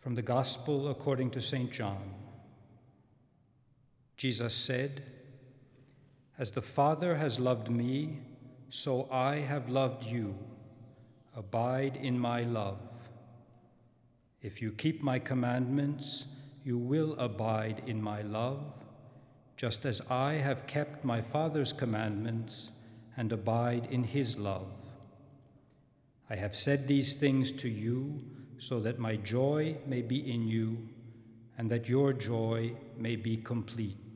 From the Gospel according to St. John. Jesus said, "As the Father has loved me, so I have loved you. Abide in my love. If you keep my commandments, you will abide in my love, just as I have kept my Father's commandments and abide in his love. I have said these things to you so that my joy may be in you and that your joy may be complete.